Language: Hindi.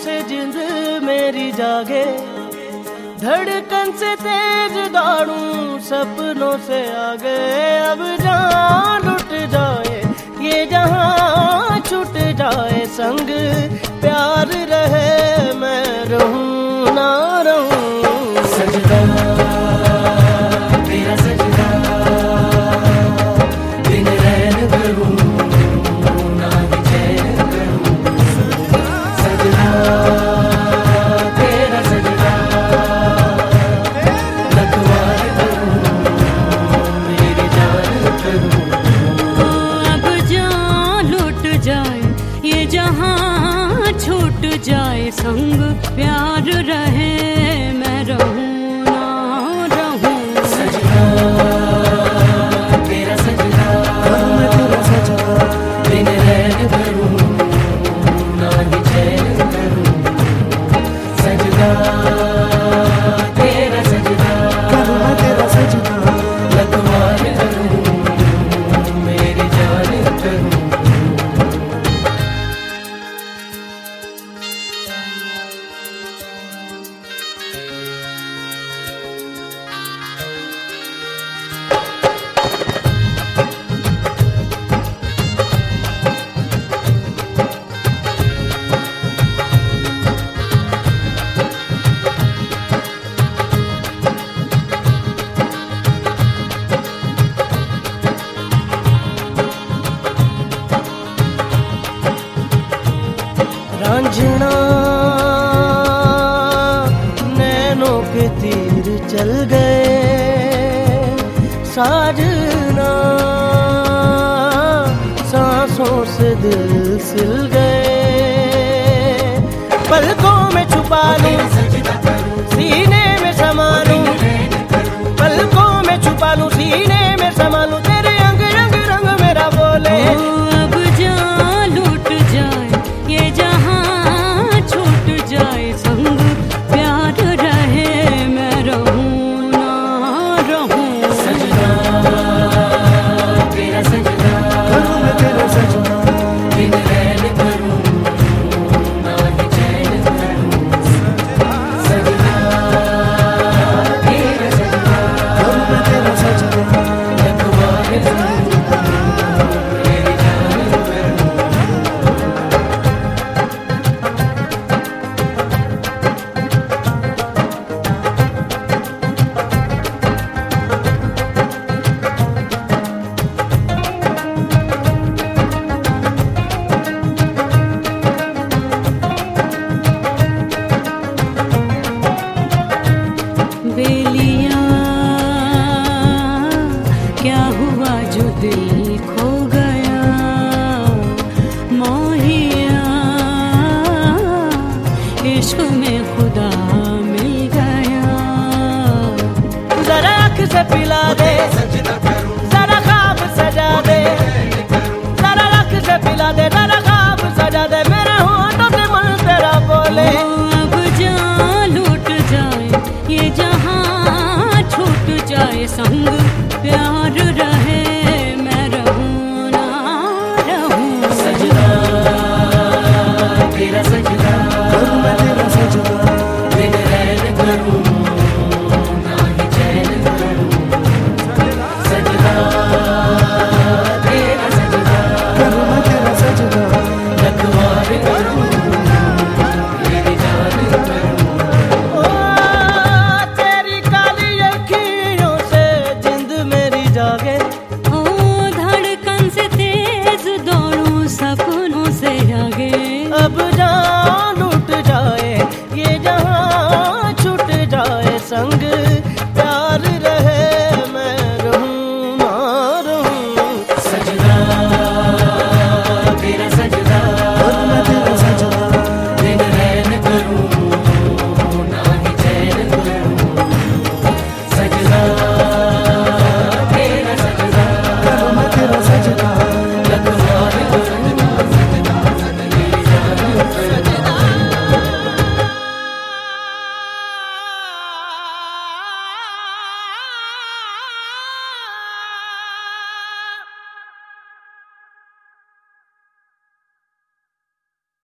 से जिंद मेरी जागे, धड़कन से तेज दौड़ूं सपनों से आगे। अब जान लुट जाए ये जहां छूट जाए संग प्यार रहे, मैं रहूं ना रहूं। सजदा तेरा सजदा, दिन रैन करूं ना ही चैन करूं। सजदा तेरा सजदा, लखवार करूं मेरी जान करूं। अब जान लुट जाए ये जहां छूट जाए संग प्यार रहे, मैं रहूं ना रहूं। सजदा तेरा सजदा, मैं तेरा सजदा, दिन रैन करूं ना ही चैन करूं। सजदा तेरा सजदा, मैं तेरा सजदा, लखवार करूं मेरी जान करूं। रांझना नैनों के तीर चल गए, साजना सांसों से दिल सिल गए। पलकों में छुपा लूं सीने में समा लूं, पलकों में छुपा लूं सीने में समा लूं, तेरे अंग रंग रंग मेरा बोले। अब जान लुट जाए ये जहां छूट जाए संग प्यार रहे, मैं रहूं ना रहूं। सजदा तेरा सजदा, मैं तेरा सजदा, दिन रैन करूं ना ही चैन करूं। सजदा तेरा सजदा, मैं तेरा सजदा, लखवार करूं मेरी जान करूं। बेलिया क्या हुआ जो दिल